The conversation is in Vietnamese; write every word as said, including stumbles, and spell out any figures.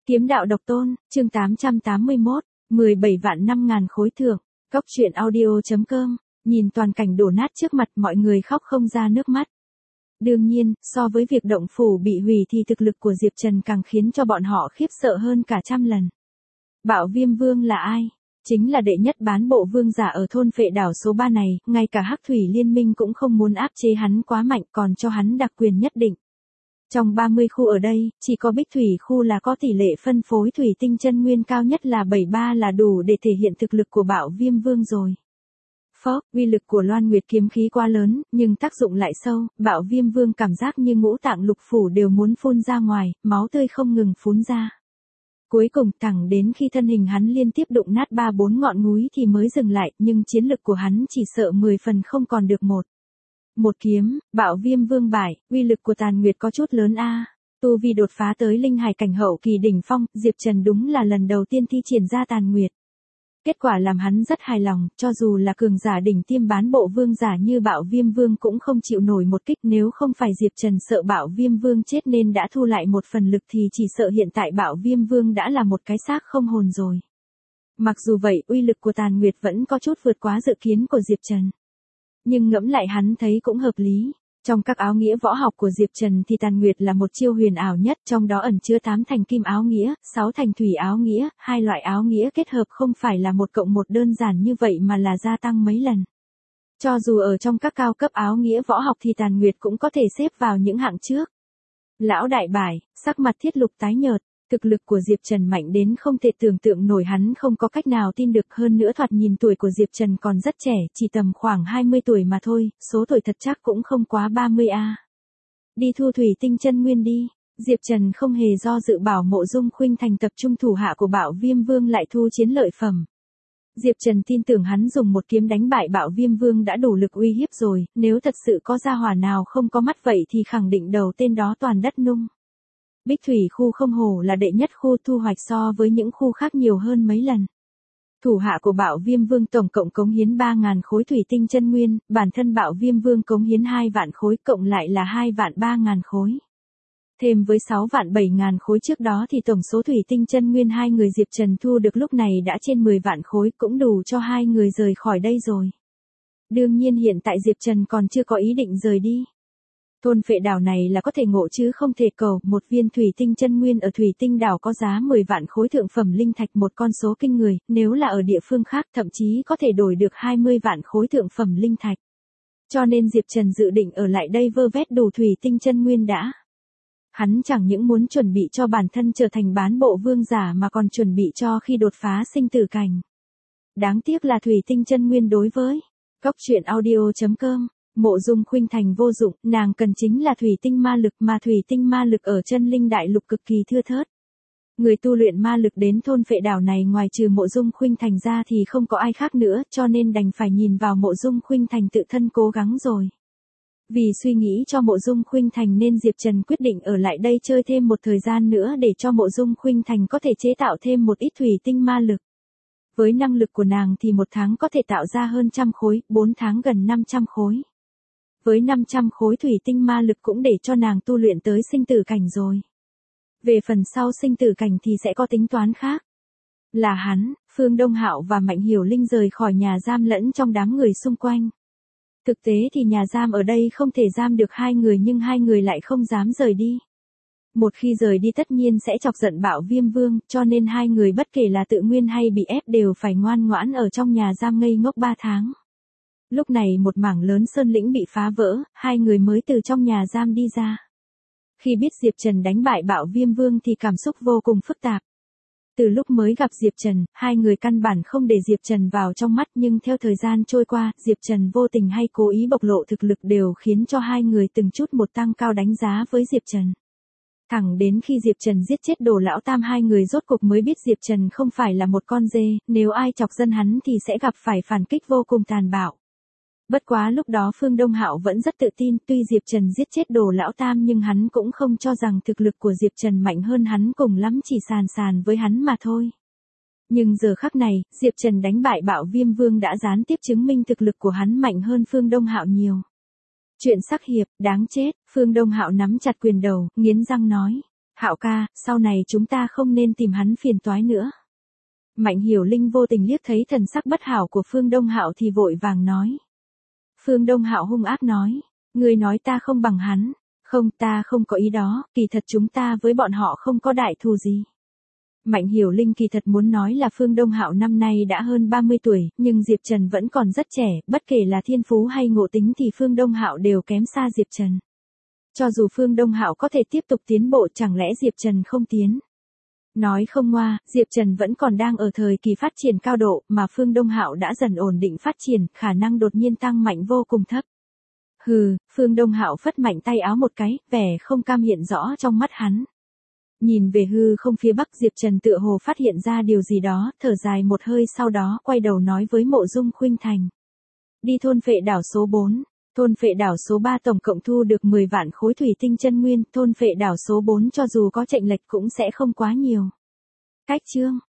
Kiếm đạo độc tôn, chương tám trăm tám mươi mốt, mười bảy vạn năm ngàn khối thưởng. Cốc truyện audio.com, nhìn toàn cảnh đổ nát trước mặt mọi người khóc không ra nước mắt. Đương nhiên, so với việc động phủ bị hủy thì thực lực của Diệp Trần càng khiến cho bọn họ khiếp sợ hơn cả trăm lần. Bạo Viêm Vương là ai? Chính là đệ nhất bán bộ vương giả ở thôn Phệ Đảo số ba này, ngay cả Hắc Thủy Liên Minh cũng không muốn áp chế hắn quá mạnh, còn cho hắn đặc quyền nhất định. Trong ba mươi khu ở đây, chỉ có Bích Thủy khu là có tỷ lệ phân phối thủy tinh chân nguyên cao nhất là bảy mươi ba là đủ để thể hiện thực lực của Bạo Viêm Vương rồi. Phốc, uy lực của Loan Nguyệt kiếm khí quá lớn, nhưng tác dụng lại sâu, Bạo Viêm Vương cảm giác như ngũ tạng lục phủ đều muốn phun ra ngoài, máu tươi không ngừng phún ra. Cuối cùng, thẳng đến khi thân hình hắn liên tiếp đụng nát ba bốn ngọn núi thì mới dừng lại, nhưng chiến lực của hắn chỉ sợ mười phần không còn được một. Một kiếm, Bạo Viêm Vương bại, uy lực của Tàn Nguyệt có chút lớn a. Tu vi đột phá tới linh hải cảnh hậu kỳ đỉnh phong, Diệp Trần đúng là lần đầu tiên thi triển ra Tàn Nguyệt. Kết quả làm hắn rất hài lòng, cho dù là cường giả đỉnh tiêm bán bộ vương giả như Bạo Viêm Vương cũng không chịu nổi một kích, nếu không phải Diệp Trần sợ Bạo Viêm Vương chết nên đã thu lại một phần lực thì chỉ sợ hiện tại Bạo Viêm Vương đã là một cái xác không hồn rồi. Mặc dù vậy, uy lực của Tàn Nguyệt vẫn có chút vượt quá dự kiến của Diệp Trần. Nhưng ngẫm lại hắn thấy cũng hợp lý. Trong các áo nghĩa võ học của Diệp Trần thì Tàn Nguyệt là một chiêu huyền ảo nhất, trong đó ẩn chứa tám thành kim áo nghĩa, sáu thành thủy áo nghĩa, hai loại áo nghĩa kết hợp không phải là một cộng một đơn giản như vậy mà là gia tăng mấy lần. Cho dù ở trong các cao cấp áo nghĩa võ học thì Tàn Nguyệt cũng có thể xếp vào những hạng trước. Lão đại bại, sắc mặt Thiết Lục tái nhợt. Thực lực của Diệp Trần mạnh đến không thể tưởng tượng nổi, hắn không có cách nào tin được, hơn nữa thoạt nhìn tuổi của Diệp Trần còn rất trẻ, chỉ tầm khoảng hai mươi tuổi mà thôi, số tuổi thật chắc cũng không quá ba mươi a. Đi thu thủy tinh chân nguyên đi, Diệp Trần không hề do dự bảo Mộ Dung Khuynh Thành tập trung thủ hạ của Bạo Viêm Vương lại thu chiến lợi phẩm. Diệp Trần tin tưởng hắn dùng một kiếm đánh bại Bạo Viêm Vương đã đủ lực uy hiếp rồi, nếu thật sự có gia hỏa nào không có mắt vậy thì khẳng định đầu tên đó toàn đất nung. Bích Thủy khu không hổ là đệ nhất khu, thu hoạch so với những khu khác nhiều hơn mấy lần. Thủ hạ của Bạo Viêm Vương tổng cộng cống hiến ba ngàn khối thủy tinh chân nguyên, bản thân Bạo Viêm Vương cống hiến hai vạn khối, cộng lại là hai vạn ba ngàn khối. Thêm với sáu vạn bảy ngàn khối trước đó thì tổng số thủy tinh chân nguyên hai người Diệp Trần thu được lúc này đã trên mười vạn khối, cũng đủ cho hai người rời khỏi đây rồi. Đương nhiên hiện tại Diệp Trần còn chưa có ý định rời đi. Thôn Phệ Đảo này là có thể ngộ chứ không thể cầu, một viên thủy tinh chân nguyên ở thủy tinh đảo có giá mười vạn khối thượng phẩm linh thạch, một con số kinh người, nếu là ở địa phương khác thậm chí có thể đổi được hai mươi vạn khối thượng phẩm linh thạch. Cho nên Diệp Trần dự định ở lại đây vơ vét đủ thủy tinh chân nguyên đã. Hắn chẳng những muốn chuẩn bị cho bản thân trở thành bán bộ vương giả mà còn chuẩn bị cho khi đột phá sinh tử cảnh. Đáng tiếc là thủy tinh chân nguyên đối với Cốc truyện audio.com. Mộ Dung Khuynh Thành vô dụng, nàng cần chính là thủy tinh ma lực, mà thủy tinh ma lực ở chân linh đại lục cực kỳ thưa thớt. Người tu luyện ma lực đến thôn Phệ Đảo này ngoài trừ Mộ Dung Khuynh Thành ra thì không có ai khác nữa, cho nên đành phải nhìn vào Mộ Dung Khuynh Thành tự thân cố gắng rồi. Vì suy nghĩ cho Mộ Dung Khuynh Thành nên Diệp Trần quyết định ở lại đây chơi thêm một thời gian nữa để cho Mộ Dung Khuynh Thành có thể chế tạo thêm một ít thủy tinh ma lực. Với năng lực của nàng thì một tháng có thể tạo ra hơn trăm khối, bốn tháng gần năm trăm khối. Với năm trăm khối thủy tinh ma lực cũng để cho nàng tu luyện tới sinh tử cảnh rồi. Về phần sau sinh tử cảnh thì sẽ có tính toán khác. Là hắn, Phương Đông Hạo và Mạnh Hiểu Linh rời khỏi nhà giam lẫn trong đám người xung quanh. Thực tế thì nhà giam ở đây không thể giam được hai người, nhưng hai người lại không dám rời đi. Một khi rời đi tất nhiên sẽ chọc giận Bạo Viêm Vương, cho nên hai người bất kể là tự nguyên hay bị ép đều phải ngoan ngoãn ở trong nhà giam ngây ngốc ba tháng. Lúc này một mảng lớn sơn lĩnh bị phá vỡ, hai người mới từ trong nhà giam đi ra. Khi biết Diệp Trần đánh bại Bạo Viêm Vương thì cảm xúc vô cùng phức tạp. Từ lúc mới gặp Diệp Trần, hai người căn bản không để Diệp Trần vào trong mắt, nhưng theo thời gian trôi qua, Diệp Trần vô tình hay cố ý bộc lộ thực lực đều khiến cho hai người từng chút một tăng cao đánh giá với Diệp Trần. Thẳng đến khi Diệp Trần giết chết Đồ Lão Tam, hai người rốt cục mới biết Diệp Trần không phải là một con dê, nếu ai chọc dân hắn thì sẽ gặp phải phản kích vô cùng tàn bạo. Bất quá lúc đó Phương Đông Hạo vẫn rất tự tin, tuy Diệp Trần giết chết Đồ Lão Tam nhưng hắn cũng không cho rằng thực lực của Diệp Trần mạnh hơn hắn, cùng lắm chỉ sàn sàn với hắn mà thôi. Nhưng giờ khắc này, Diệp Trần đánh bại Bạo Viêm Vương đã gián tiếp chứng minh thực lực của hắn mạnh hơn Phương Đông Hạo nhiều. Chuyện sắc hiệp, đáng chết, Phương Đông Hạo nắm chặt quyền đầu, nghiến răng nói. Hạo ca, sau này chúng ta không nên tìm hắn phiền toái nữa. Mạnh Hiểu Linh vô tình liếc thấy thần sắc bất hảo của Phương Đông Hạo thì vội vàng nói. Phương Đông Hạo hung ác nói, ngươi nói ta không bằng hắn, không ta không có ý đó, kỳ thật chúng ta với bọn họ không có đại thù gì. Mạnh Hiểu Linh kỳ thật muốn nói là Phương Đông Hạo năm nay đã hơn ba mươi tuổi, nhưng Diệp Trần vẫn còn rất trẻ, bất kể là thiên phú hay ngộ tính thì Phương Đông Hạo đều kém xa Diệp Trần. Cho dù Phương Đông Hạo có thể tiếp tục tiến bộ chẳng lẽ Diệp Trần không tiến. Nói không ngoa, Diệp Trần vẫn còn đang ở thời kỳ phát triển cao độ, mà Phương Đông Hạo đã dần ổn định phát triển, khả năng đột nhiên tăng mạnh vô cùng thấp. Hừ, Phương Đông Hạo phất mạnh tay áo một cái, vẻ không cam hiện rõ trong mắt hắn. Nhìn về hư không phía bắc, Diệp Trần tựa hồ phát hiện ra điều gì đó, thở dài một hơi sau đó quay đầu nói với Mộ Dung Khuynh Thành. Đi thôn phệ đảo số bốn. Thôn phệ đảo số ba tổng cộng thu được mười vạn khối thủy tinh chân nguyên, thôn phệ đảo số bốn cho dù có chệnh lệch cũng sẽ không quá nhiều. Cách chương